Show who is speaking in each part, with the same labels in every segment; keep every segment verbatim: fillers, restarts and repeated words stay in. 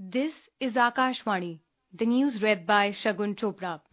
Speaker 1: This is Akashvani, the news read by Shagun Chopra.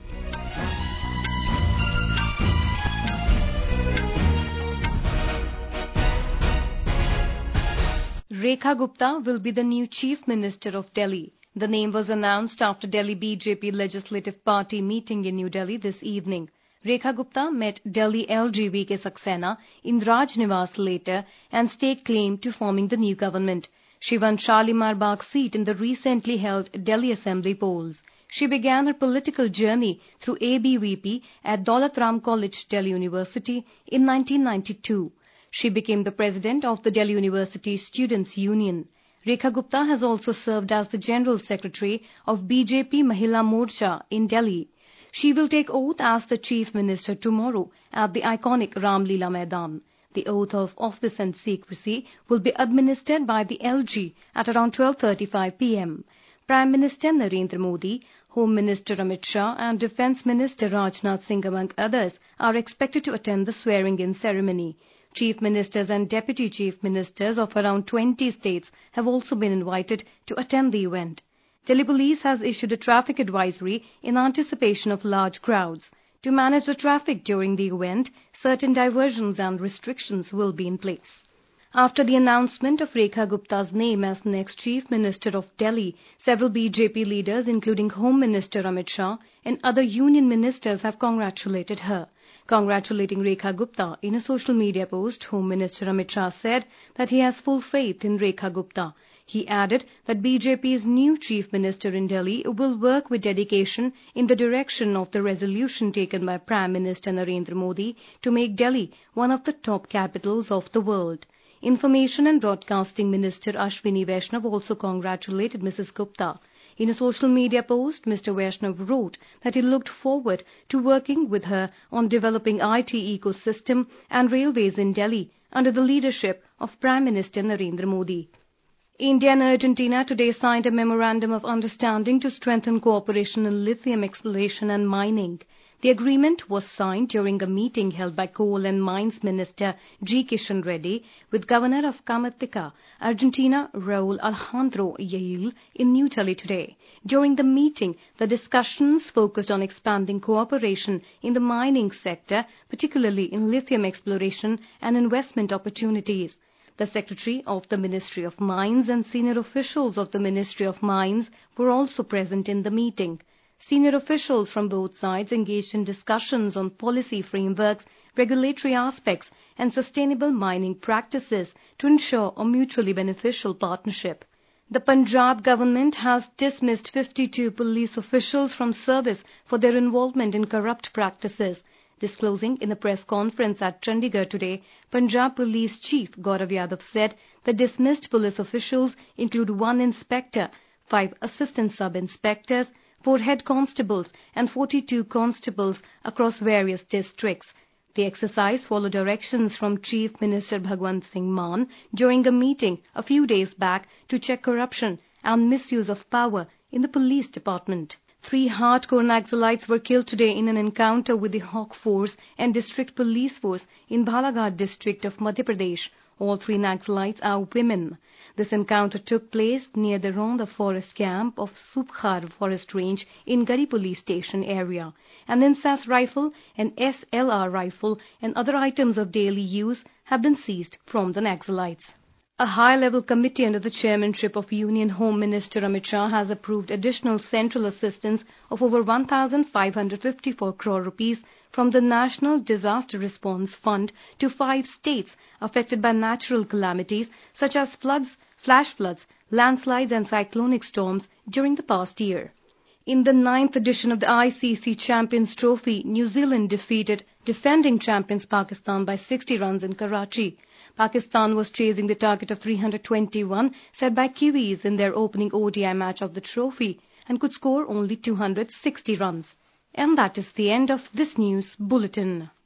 Speaker 1: Rekha Gupta will be the new Chief Minister of Delhi. The name was announced after Delhi B J P Legislative Party meeting in New Delhi this evening. Rekha Gupta met Delhi L G V K Saxena in Raj Niwas later and staked claim to forming the new government. She won Shalimar Bagh seat in the recently held Delhi Assembly polls. She began her political journey through A B V P at Daulat Ram College, Delhi University in nineteen ninety-two. She became the president of the Delhi University Students' Union. Rekha Gupta has also served as the General Secretary of B J P Mahila Morcha in Delhi. She will take oath as the Chief Minister tomorrow at the iconic Ramlila Maidan. The oath of office and secrecy will be administered by the L G at around twelve thirty-five p m Prime Minister Narendra Modi, Home Minister Amit Shah and Defence Minister Rajnath Singh, among others, are expected to attend the swearing-in ceremony. Chief Ministers and Deputy Chief Ministers of around twenty states have also been invited to attend the event. Delhi Police has issued a traffic advisory in anticipation of large crowds. To manage the traffic during the event, certain diversions and restrictions will be in place. After the announcement of Rekha Gupta's name as next Chief Minister of Delhi, several B J P leaders, including Home Minister Amit Shah and other union ministers, have congratulated her. Congratulating Rekha Gupta, in a social media post, Home Minister Amit Shah said that he has full faith in Rekha Gupta. He added that B J P's new Chief Minister in Delhi will work with dedication in the direction of the resolution taken by Prime Minister Narendra Modi to make Delhi one of the top capitals of the world. Information and Broadcasting Minister Ashwini Vaishnav also congratulated Missus Gupta. In a social media post, Mister Vaishnav wrote that he looked forward to working with her on developing I T ecosystem and railways in Delhi under the leadership of Prime Minister Narendra Modi. India and Argentina today signed a memorandum of understanding to strengthen cooperation in lithium exploration and mining. The agreement was signed during a meeting held by Coal and Mines Minister G. Kishan Reddy with Governor of Camatica, Argentina, Raul Alejandro Yael in New Delhi today. During the meeting, the discussions focused on expanding cooperation in the mining sector, particularly in lithium exploration and investment opportunities. The Secretary of the Ministry of Mines and senior officials of the Ministry of Mines were also present in the meeting. Senior officials from both sides engaged in discussions on policy frameworks, regulatory aspects and sustainable mining practices to ensure a mutually beneficial partnership. The Punjab government has dismissed fifty-two police officials from service for their involvement in corrupt practices. Disclosing in a press conference at Chandigarh today, Punjab Police Chief Gaurav Yadav said the dismissed police officials include one inspector, five assistant sub-inspectors, four head constables and forty-two constables across various districts. The exercise followed directions from Chief Minister Bhagwant Singh Mann during a meeting a few days back to check corruption and misuse of power in the police department. Three hardcore Naxalites were killed today in an encounter with the Hawk Force and District Police Force in Balaghat district of Madhya Pradesh. All three Naxalites are women. This encounter took place near the Ronda Forest Camp of Subkhar Forest Range in Gari Police Station area. An Insas rifle, an S L R rifle and other items of daily use have been seized from the Naxalites. A high-level committee under the chairmanship of Union Home Minister Amit Shah has approved additional central assistance of over one thousand five hundred fifty-four crore rupees from the National Disaster Response Fund to five states affected by natural calamities such as floods, flash floods, landslides and cyclonic storms during the past year. In the ninth edition of the I C C Champions Trophy, New Zealand defeated defending champions Pakistan by sixty runs in Karachi. Pakistan was chasing the target of three hundred twenty-one set by Kiwis in their opening O D I match of the trophy and could score only two hundred sixty runs. And that is the end of this news bulletin.